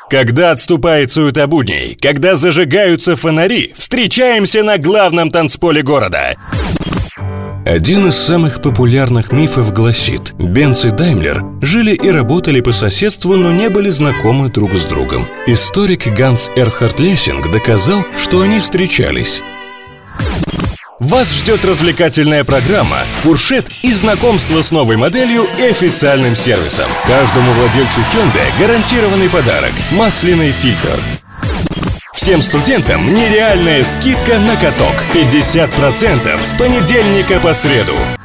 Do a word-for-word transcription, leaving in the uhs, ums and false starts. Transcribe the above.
Когда отступает суета будней, когда зажигаются фонари, встречаемся на главном танцполе города. Один из самых популярных мифов гласит: Бенц и Даймлер жили и работали по соседству, но не были знакомы друг с другом. Историк Ганс Эрхард Лессинг доказал, что они встречались. Вас ждет развлекательная программа, фуршет и знакомство с новой моделью и официальным сервисом. Каждому владельцу Hyundai гарантированный подарок – масляный фильтр. Всем студентам нереальная скидка на каток – пятьдесят процентов с понедельника по среду.